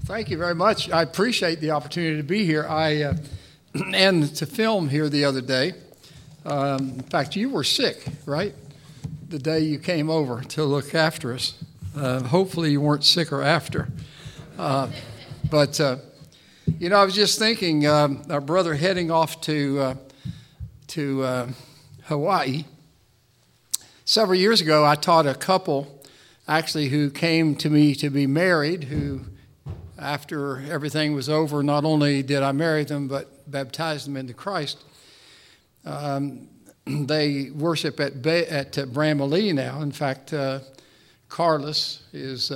Thank you very much. I appreciate the opportunity to be here. And to film here the other day. In fact, you were sick, right? The day you came over to look after us. Hopefully you weren't sicker after. But I was just thinking, our brother heading off to Hawaii. Several years ago, I taught a couple, actually, who came to me to be married, who, after everything was over, not only did I marry them, but baptized them into Christ. They worship at Bramalea now. In fact, Carlos is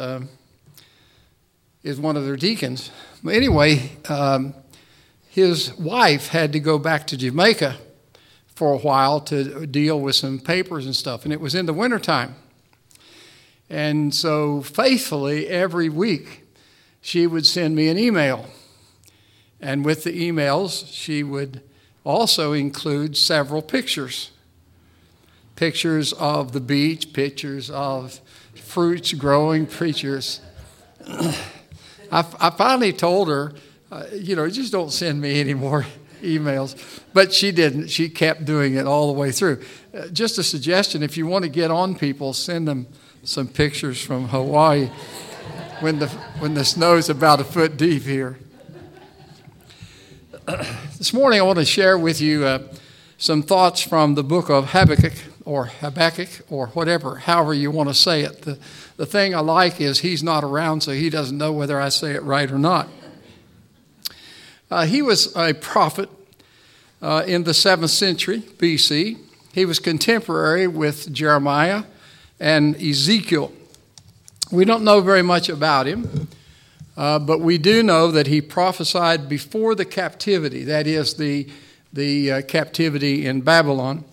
one of their deacons. But anyway, his wife had to go back to Jamaica for a while to deal with some papers and stuff, and it was in the wintertime. And so faithfully, every week, she would send me an email. And with the emails, she would also include several pictures. Pictures of the beach, pictures of fruits growing, pictures. I finally told her, just don't send me any more emails. But she didn't. She kept doing it all the way through. Just a suggestion, if you want to get on people, send them some pictures from Hawaii when the snow's about a foot deep here. This morning I want to share with you some thoughts from the book of Habakkuk or whatever, however you want to say it. The thing I like is he's not around, so he doesn't know whether I say it right or not. He was a prophet in the 7th century BC. He was contemporary with Jeremiah and Ezekiel. We don't know very much about him, but we do know that he prophesied before the captivity, that is the captivity in Babylon.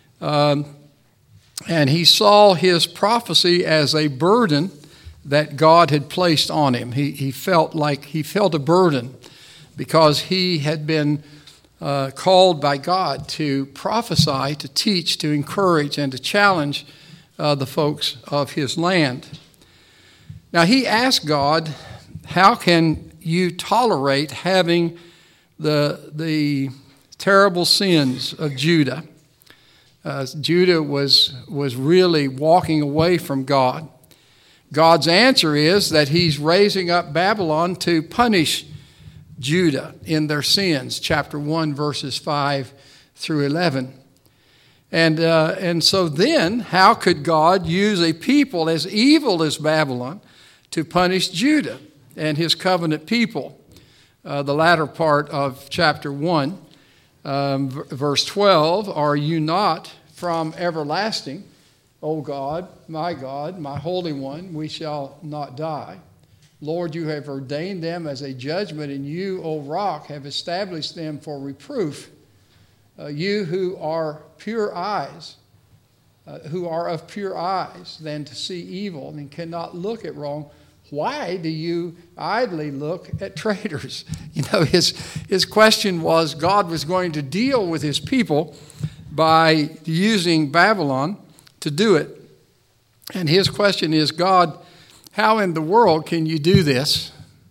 And he saw his prophecy as a burden that God had placed on him. He felt a burden because he had been called by God to prophesy, to teach, to encourage, and to challenge the folks of his land. Now he asked God, how can you tolerate having the terrible sins of Judah? Judah was really walking away from God. God's answer is that he's raising up Babylon to punish Judah in their sins, chapter 1, verses 5 through 11. And so then, how could God use a people as evil as Babylon to punish Judah and his covenant people? The latter part of chapter 1. Verse 12, are you not from everlasting, O God, my Holy One, we shall not die. Lord, you have ordained them as a judgment, and you, O rock, have established them for reproof. You who are pure eyes, who are of pure eyes than to see evil and cannot look at wrong, why do you idly look at traitors? His question was God was going to deal with his people by using Babylon to do it. And his question is, God, how in the world can you do this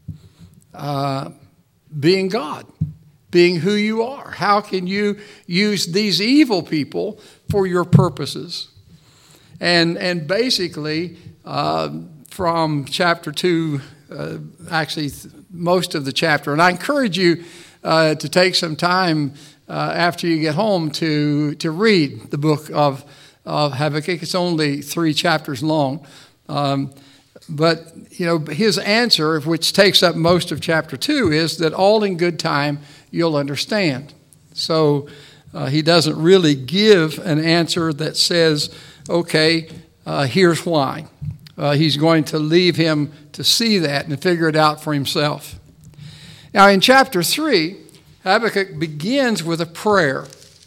being God, being who you are? How can you use these evil people for your purposes? And basically, from chapter 2, most of the chapter. And I encourage you to take some time after you get home to read the book of Habakkuk. It's only 3 chapters long. But his answer, which takes up most of chapter 2, is that all in good time you'll understand. So he doesn't really give an answer that says, okay, here's why. He's going to leave him to see that and figure it out for himself. Now, in chapter 3, Habakkuk begins with a prayer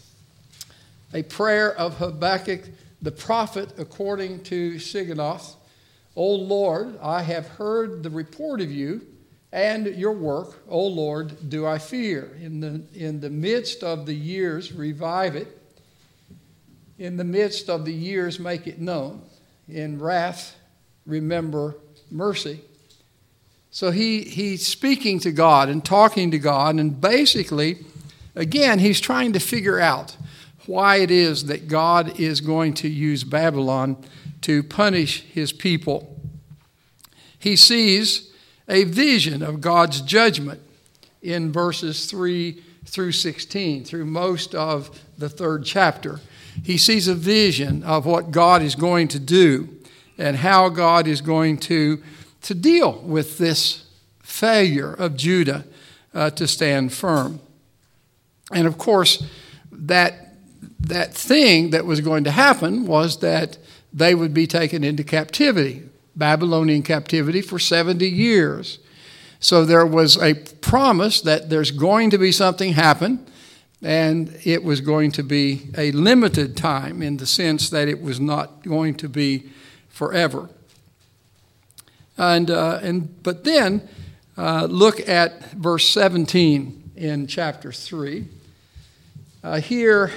of Habakkuk, the prophet, according to Shigionoth. O Lord, I have heard the report of you and your work. O Lord, do I fear. In the midst of the years, revive it. In the midst of the years, make it known. In wrath, remember mercy. So he's speaking to God and talking to God, and basically, again, he's trying to figure out why it is that God is going to use Babylon to punish his people. He sees a vision of God's judgment in verses 3 through 16, through most of the 3rd chapter. He sees a vision of what God is going to do and how God is going to deal with this failure of Judah to stand firm. And of course, that thing that was going to happen was that they would be taken into captivity, Babylonian captivity, for 70 years. So there was a promise that there's going to be something happen, and it was going to be a limited time in the sense that it was not going to be forever. But then look at verse 17 in chapter 3. Here,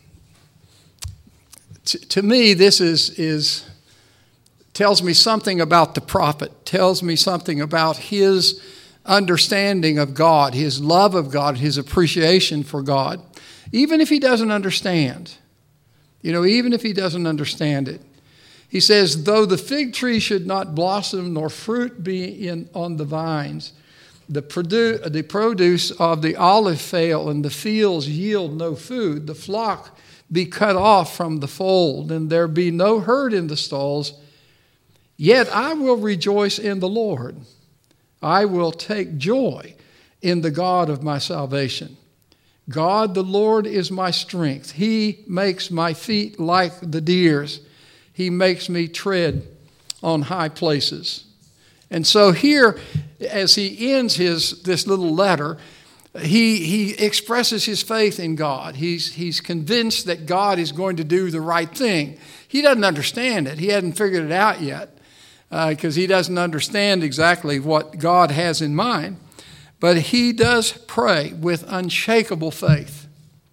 to me, this tells me something about the prophet, tells me something about his understanding of God, his love of God, his appreciation for God, even if he doesn't understand. Even if he doesn't understand it. He says, though the fig tree should not blossom, nor fruit be on the vines, the produce of the olive fail, and the fields yield no food, the flock be cut off from the fold, and there be no herd in the stalls, yet I will rejoice in the Lord. I will take joy in the God of my salvation. God the Lord is my strength. He makes my feet like the deer's. He makes me tread on high places. And so here, as he ends this little letter, he expresses his faith in God. He's convinced that God is going to do the right thing. He doesn't understand it. He hasn't figured it out yet because he doesn't understand exactly what God has in mind. But he does pray with unshakable faith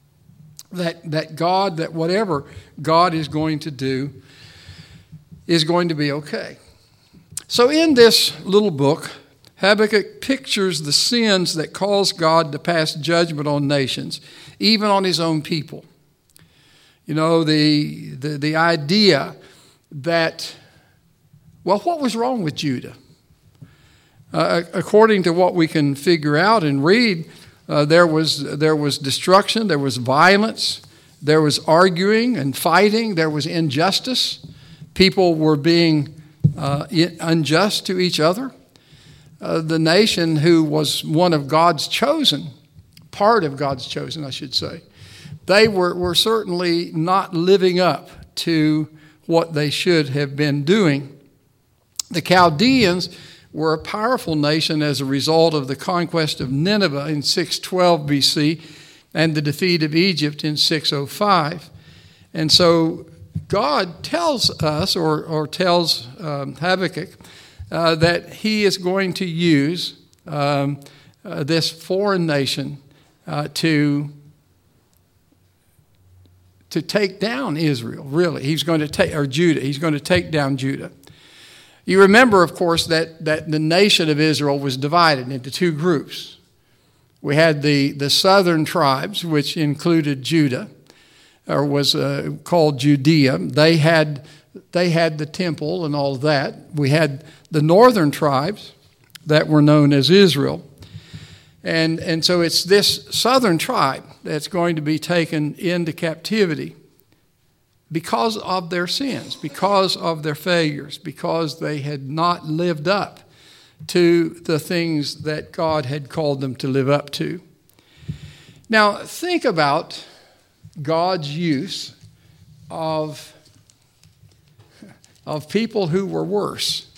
that whatever God is going to do is going to be okay. So in this little book, Habakkuk pictures the sins that cause God to pass judgment on nations, even on his own people. The idea that, well, what was wrong with Judah? According to what we can figure out and read, there was destruction, there was violence, there was arguing and fighting, there was injustice. People were being unjust to each other. The nation who was one of God's chosen, part of God's chosen, I should say, they were certainly not living up to what they should have been doing. The Chaldeans were a powerful nation as a result of the conquest of Nineveh in 612 BC and the defeat of Egypt in 605. And so God tells us, or tells Habakkuk, that he is going to use this foreign nation to take down Israel, really. He's going to take, or Judah, he's going to take down Judah. You remember, of course, that the nation of Israel was divided into two groups. We had the southern tribes, which included Judah, or was called Judea. They had the temple and all of that. We had the northern tribes that were known as Israel. And so it's this southern tribe that's going to be taken into captivity because of their sins, because of their failures, because they had not lived up to the things that God had called them to live up to. Now, think about God's use of people who were worse.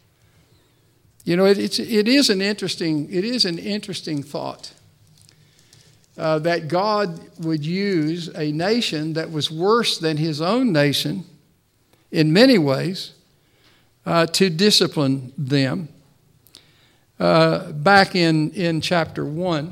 It is an interesting thought that God would use a nation that was worse than his own nation in many ways to discipline them. Back in chapter 1,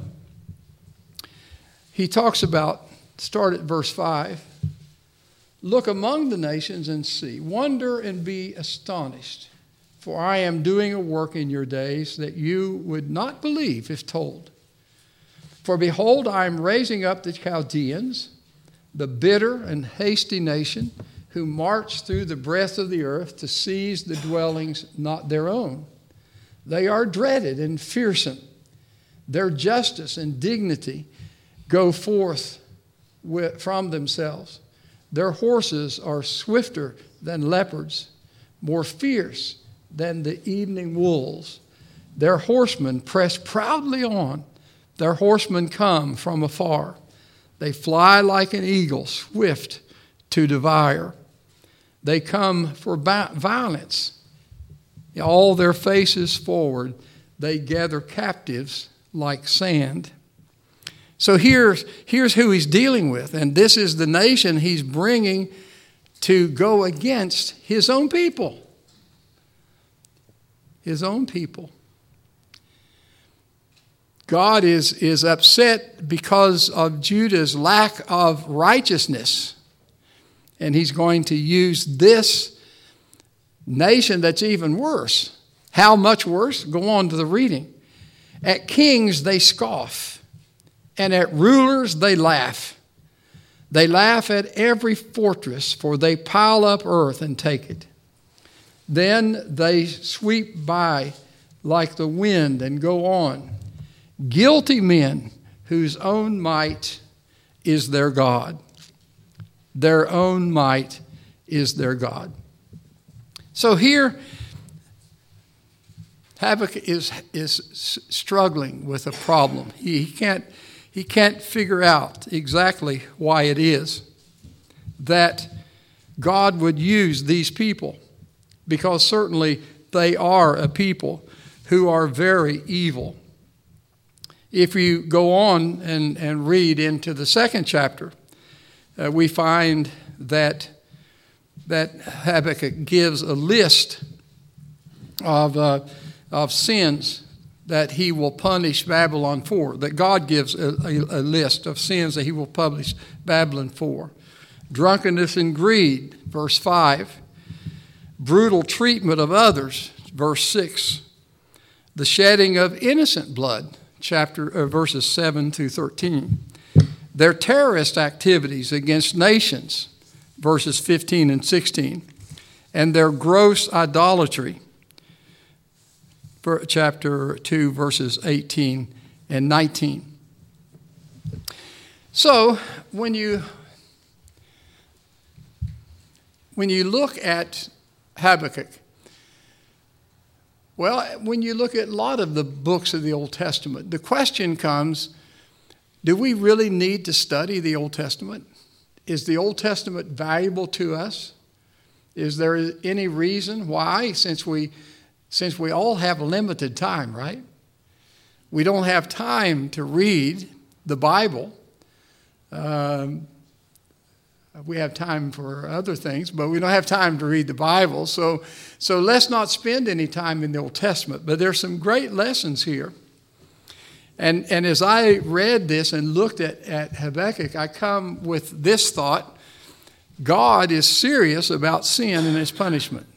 he talks about, start at verse 5, look among the nations and see, wonder and be astonished. for I am doing a work in your days that you would not believe if told. For behold, I am raising up the Chaldeans, the bitter and hasty nation, who march through the breadth of the earth to seize the dwellings not their own. They are dreaded and fearsome. Their justice and dignity go forth from themselves. Their horses are swifter than leopards, more fierce than the evening wolves. Their horsemen press proudly on. Their horsemen come from afar. They fly like an eagle, swift to devour. They come for violence. All their faces forward, they gather captives like sand. So here's who he's dealing with, and this is the nation he's bringing to go against his own people. His own people. God is upset because of Judah's lack of righteousness, and he's going to use this nation that's even worse. How much worse? Go on to the reading. At kings they scoff, and at rulers they laugh. They laugh at every fortress, for they pile up earth and take it. Then they sweep by like the wind and go on. Guilty men whose own might is their God. Their own might is their God. So here, Habakkuk is struggling with a problem. He can't figure out exactly why it is that God would use these people, because certainly they are a people who are very evil. If you go on and read into the second chapter, we find that Habakkuk gives a list of sins that he will punish Babylon for, that God gives a list of sins that he will punish Babylon for. Drunkenness and greed, verse 5. Brutal treatment of others, verse 6. The shedding of innocent blood, verses 7 to 13. Their terrorist activities against nations, verses 15 and 16. And their gross idolatry, chapter 2, verses 18 and 19. So, when you look at Habakkuk, well, when you look at a lot of the books of the Old Testament, the question comes, do we really need to study the Old Testament? Is the Old Testament valuable to us? Is there any reason why, since we all have limited time, right? We don't have time to read the Bible. We have time for other things, but we don't have time to read the Bible. So let's not spend any time in the Old Testament. But there's some great lessons here. And as I read this and looked at Habakkuk, I come with this thought: God is serious about sin and its punishment.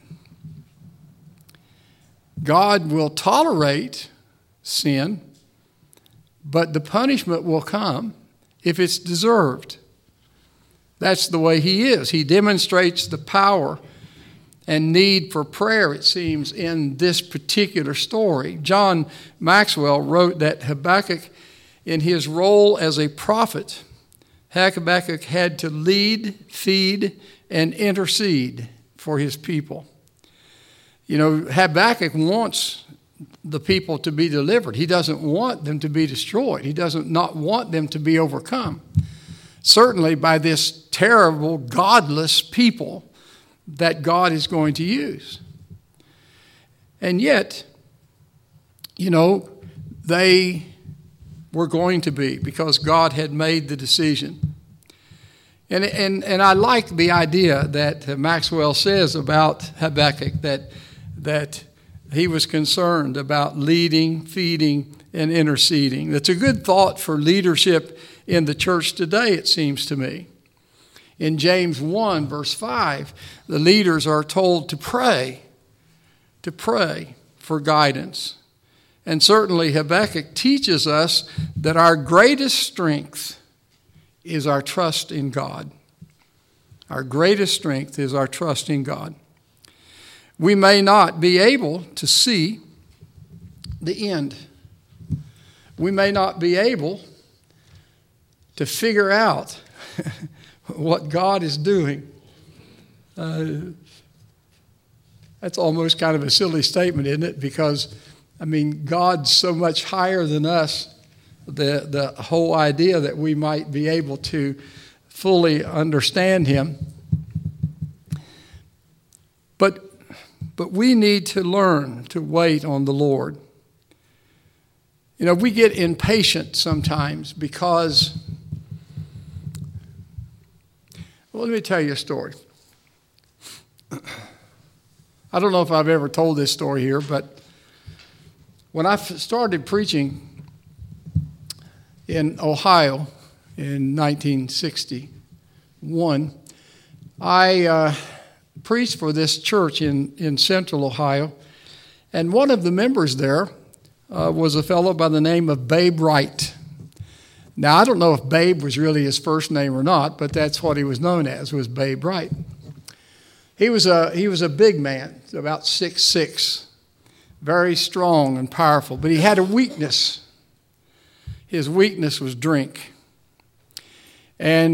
God will tolerate sin, but the punishment will come if it's deserved. That's the way he is. He demonstrates the power and need for prayer, it seems, in this particular story. John Maxwell wrote that Habakkuk, in his role as a prophet, Habakkuk had to lead, feed, and intercede for his people. You know, Habakkuk wants the people to be delivered. He doesn't want them to be destroyed. He doesn't not want them to be overcome. Certainly by this terrible, godless people that God is going to use. And yet, you know, they were going to be, because God had made the decision. And I like the idea that Maxwell says about Habakkuk, that he was concerned about leading, feeding, and interceding. That's a good thought for leadership in the church today, it seems to me. In James 1, verse 5, the leaders are told to pray to pray for guidance. And certainly Habakkuk teaches us that our greatest strength is our trust in God. Our greatest strength is our trust in God. We may not be able to see the end. We may not be able to figure out what God is doing. That's almost kind of a silly statement, isn't it? Because, God's so much higher than us. The whole idea that we might be able to fully understand him. But we need to learn to wait on the Lord. We get impatient sometimes because, let me tell you a story. I don't know if I've ever told this story here, but when I started preaching in Ohio in 1961, I preached for this church in central Ohio, and one of the members there was a fellow by the name of Babe Wright. Now, I don't know if Babe was really his first name or not, but that's what he was known as, was Babe Wright. He was a big man, about 6'6", very strong and powerful, but he had a weakness. His weakness was drink. And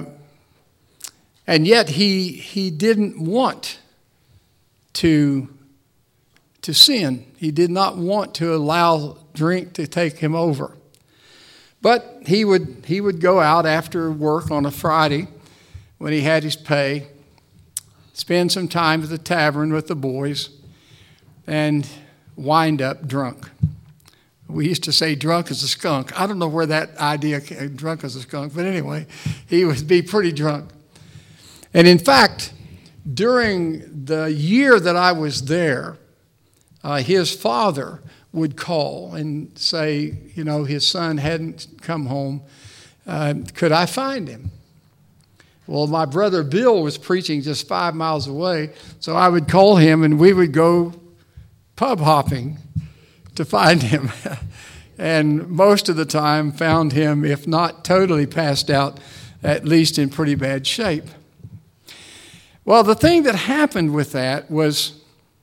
yet he didn't want to sin. He did not want to allow drink to take him over. But he would go out after work on a Friday when he had his pay, spend some time at the tavern with the boys, and wind up drunk. We used to say drunk as a skunk. I don't know where that idea came, drunk as a skunk, but anyway, he would be pretty drunk. And in fact, during the year that I was there, his father would call and say, his son hadn't come home. Could I find him? Well, my brother Bill was preaching just 5 miles away, so I would call him and we would go pub hopping to find him. And most of the time found him, if not totally passed out, at least in pretty bad shape. Well, the thing that happened with that was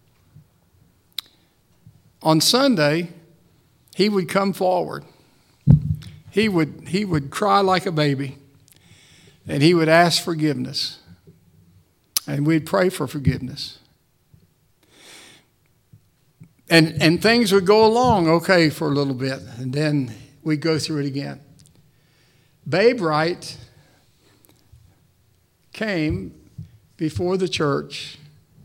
on Sunday, he would come forward. He would cry like a baby, and he would ask forgiveness. And we'd pray for forgiveness. And things would go along okay for a little bit, and then we'd go through it again. Babe Wright came before the church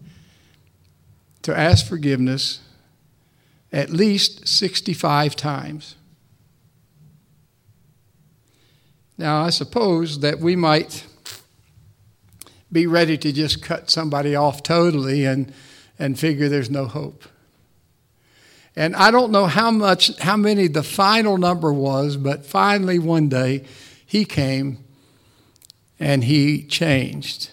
to ask forgiveness at least 65 times. Now, I suppose that we might be ready to just cut somebody off totally and figure there's no hope. And I don't know how many the final number was, but finally one day he came and he changed.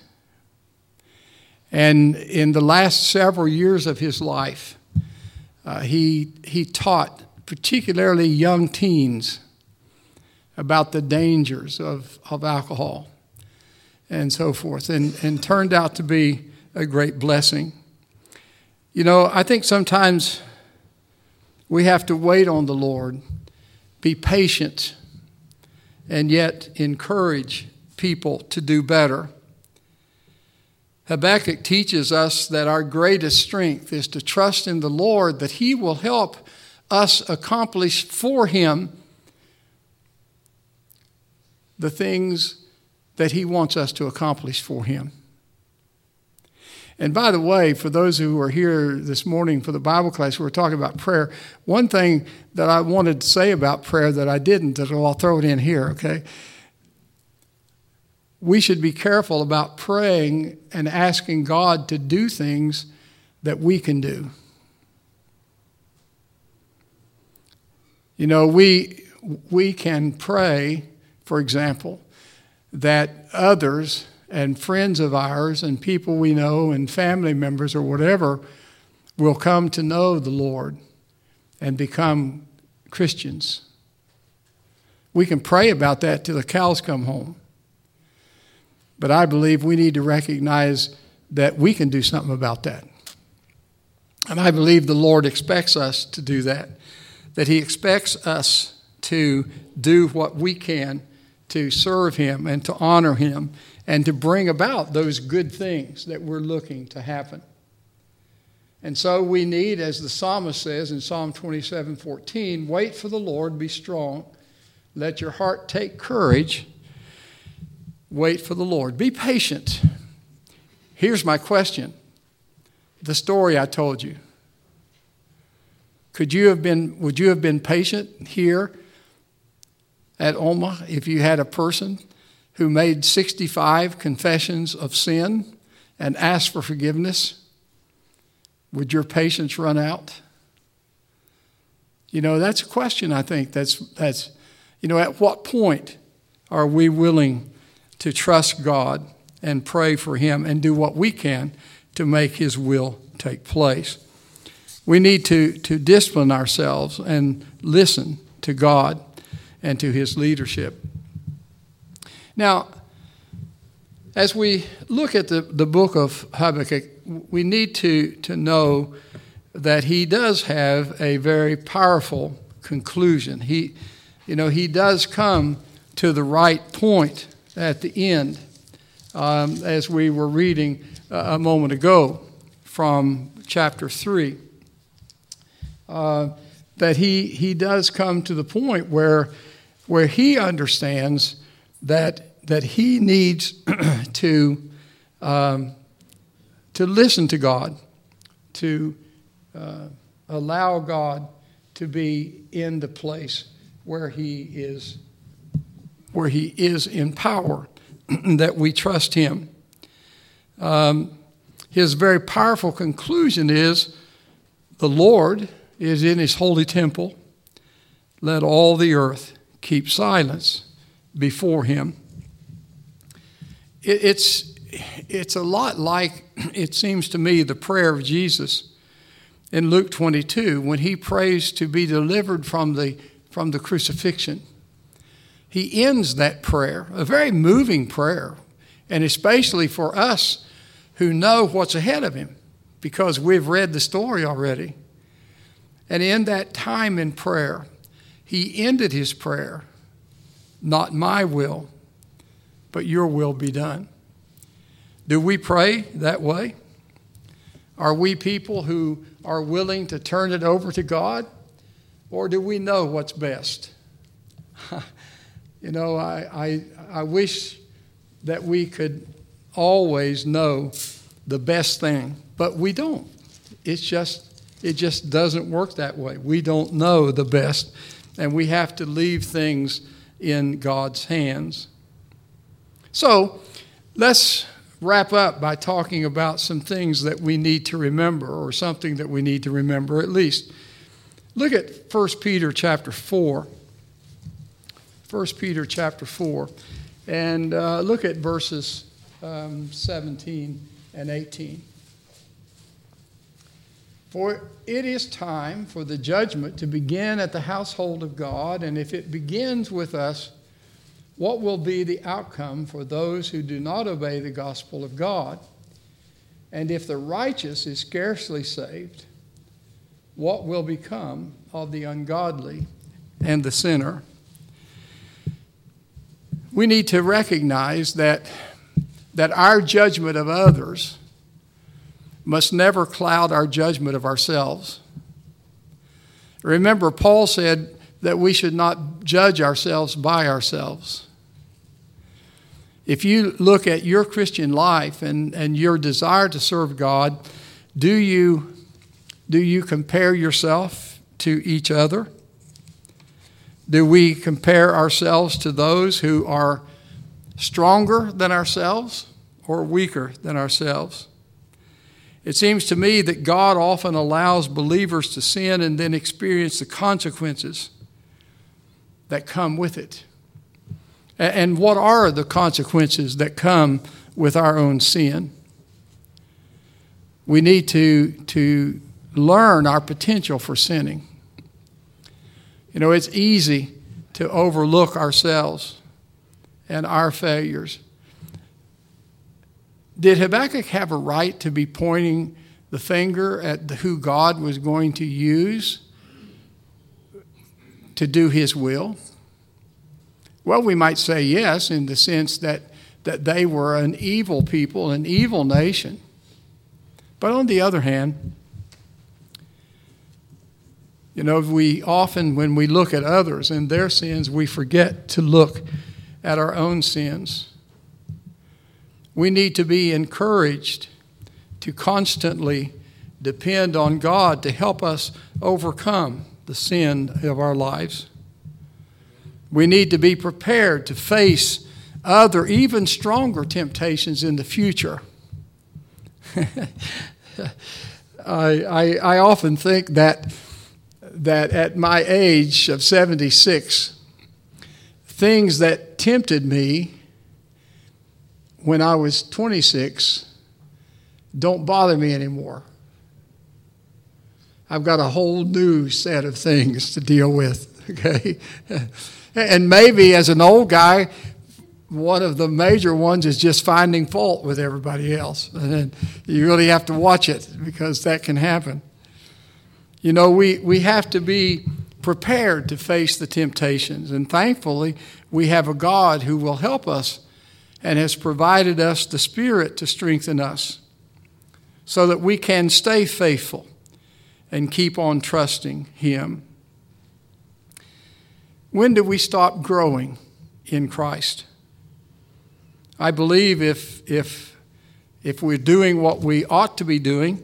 And in the last several years of his life, he taught particularly young teens about the dangers of alcohol and so forth, and turned out to be a great blessing. I think sometimes we have to wait on the Lord, be patient, and yet encourage people to do better. Habakkuk teaches us that our greatest strength is to trust in the Lord, that he will help us accomplish for him the things that he wants us to accomplish for him. And by the way, for those who are here this morning for the Bible class, we're talking about prayer. One thing that I wanted to say about prayer that I didn't, I'll throw it in here, okay? We should be careful about praying and asking God to do things that we can do. We can pray, for example, that others and friends of ours and people we know and family members or whatever will come to know the Lord and become Christians. We can pray about that till the cows come home. But I believe we need to recognize that we can do something about that. And I believe the Lord expects us to do that He expects us to do what we can to serve Him and to honor Him and to bring about those good things that we're looking to happen. And so we need, as the psalmist says in Psalm 27:14, wait for the Lord, be strong. Let your heart take courage. Wait for the Lord. Be patient. Here's my question. The story I told you. Would you have been patient here at Oma if you had a person who made 65 confessions of sin and asked for forgiveness? Would your patience run out? That's a question, I think. That's at what point are we willing to trust God and pray for Him and do what we can to make His will take place? We need to discipline ourselves and listen to God and to His leadership. Now, as we look at the book of Habakkuk, we need to know that he does have a very powerful conclusion. He does come to the right point at the end, as we were reading a moment ago from chapter 3. That he does come to the point where he understands that he needs to listen to God, to allow God to be in the place where He is in power, that we trust Him. His very powerful conclusion is, the Lord is in His holy temple. Let all the earth keep silence before Him. It's a lot like, it seems to me, the prayer of Jesus in Luke 22 when He prays to be delivered from the crucifixion. He ends that prayer, a very moving prayer, and especially for us who know what's ahead of Him because we've read the story already. And in that time in prayer, He ended His prayer, not my will, but your will be done. Do we pray that way? Are we people who are willing to turn it over to God? Or do we know what's best? I wish that we could always know the best thing, but we don't. It just doesn't work that way. We don't know the best, and we have to leave things in God's hands. So let's wrap up by talking about some things that we need to remember, or something that we need to remember at least. Look at 1 Peter chapter 4. 1 Peter chapter 4. And look at verses 17 and 18. For it is time for the judgment to begin at the household of God, and if it begins with us, what will be the outcome for those who do not obey the gospel of God? And if the righteous is scarcely saved, what will become of the ungodly and the sinner? We need to recognize that our judgment of others must never cloud our judgment of ourselves. Remember, Paul said that we should not judge ourselves by ourselves. If you look at your Christian life and your desire to serve God, do you compare yourself to each other? Do we compare ourselves to those who are stronger than ourselves or weaker than ourselves? It seems to me that God often allows believers to sin and then experience the consequences that come with it. And what are the consequences that come with our own sin? We need to learn our potential for sinning. You know, it's easy to overlook ourselves and our failures. Did Habakkuk have a right to be pointing the finger at who God was going to use to do his will? Well, we might say yes, in the sense that they were an evil people, an evil nation. But on the other hand, you know, we often, when we look at others and their sins, we forget to look at our own sins. We need to be encouraged to constantly depend on God to help us overcome the sin of our lives. We need to be prepared to face other, even stronger temptations in the future. I often think that at my age of 76, things that tempted me when I was 26 don't bother me anymore. I've got a whole new set of things to deal with, okay? And maybe as an old guy, one of the major ones is just finding fault with everybody else. And then you really have to watch it, because that can happen. You know, we have to be prepared to face the temptations. And thankfully, we have a God who will help us and has provided us the Spirit to strengthen us so that we can stay faithful and keep on trusting Him. When do we stop growing in Christ? I believe if we're doing what we ought to be doing,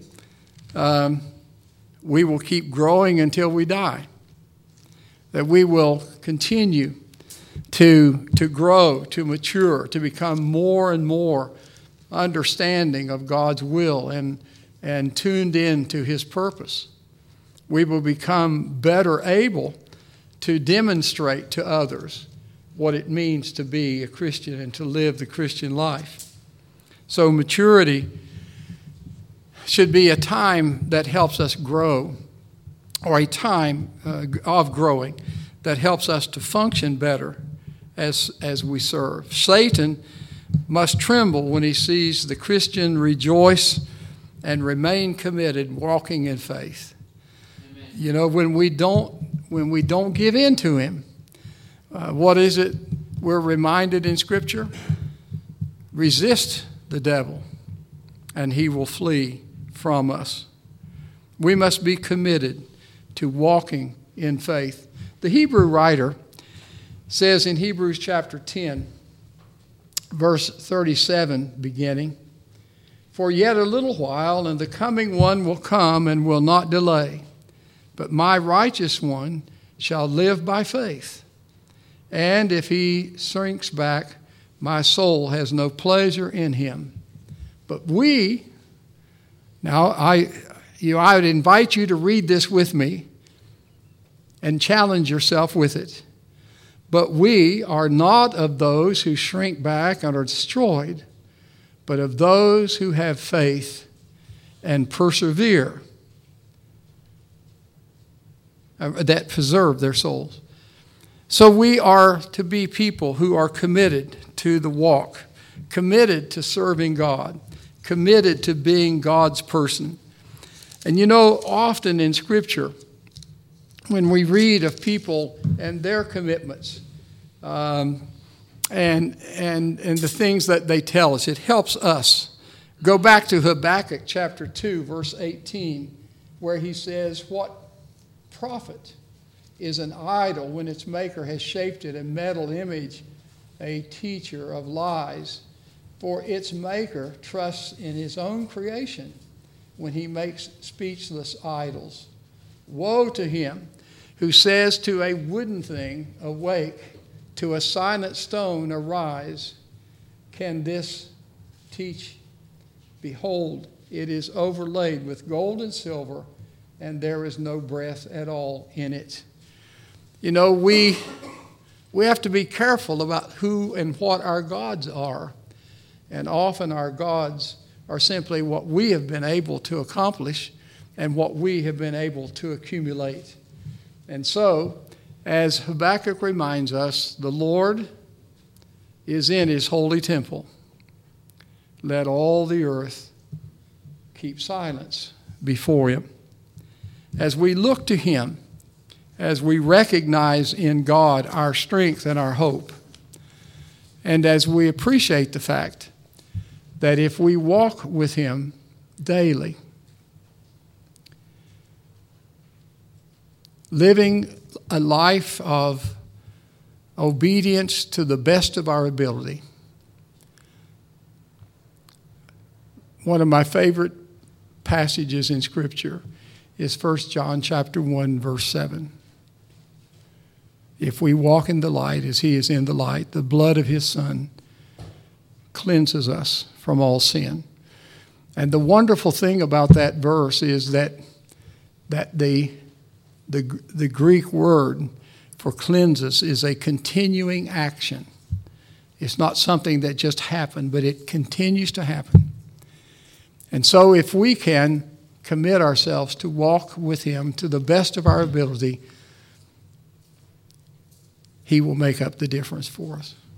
we will keep growing until we die. That we will continue to grow, to mature, to become more and more understanding of God's will and tuned in to His purpose. We will become better able to demonstrate to others what it means to be a Christian and to live the Christian life. So maturity should be a time that helps us grow, or a time of growing that helps us to function better as we serve. Satan must tremble when he sees the Christian rejoice and remain committed, walking in faith. Amen. You know, when we don't give in to him, what is it we're reminded in Scripture? Resist the devil, and he will flee from us. We must be committed to walking in faith. The Hebrew writer says in Hebrews chapter 10, verse 37 beginning, "For yet a little while, and the coming one will come and will not delay. But my righteous one shall live by faith. And if he shrinks back, my soul has no pleasure in him. But we," now I would invite you to read this with me and challenge yourself with it. "But we are not of those who shrink back and are destroyed, but of those who have faith and persevere," that preserve their souls. So we are to be people who are committed to the walk, committed to serving God, committed to being God's person. And you know, often in Scripture, when we read of people and their commitments and the things that they tell us, it helps us. Go back to Habakkuk chapter 2, verse 18, where he says, "What profit is an idol when its maker has shaped it a metal image, a teacher of lies? For its maker trusts in his own creation when he makes speechless idols. Woe to him who says to a wooden thing, awake, to a silent stone, arise. Can this teach? Behold, it is overlaid with gold and silver, and there is no breath at all in it." You know, we have to be careful about who and what our gods are. And often our gods are simply what we have been able to accomplish and what we have been able to accumulate. And so, as Habakkuk reminds us, the Lord is in his holy temple. Let all the earth keep silence before him. As we look to him, as we recognize in God our strength and our hope, and as we appreciate the fact that if we walk with him daily, living a life of obedience to the best of our ability. One of my favorite passages in Scripture is 1 John chapter 1, verse 7. If we walk in the light as he is in the light, the blood of his Son cleanses us from all sin. And the wonderful thing about that verse is that the Greek word for cleanses is a continuing action. It's not something that just happened, but it continues to happen. And so if we can commit ourselves to walk with him to the best of our ability, he will make up the difference for us.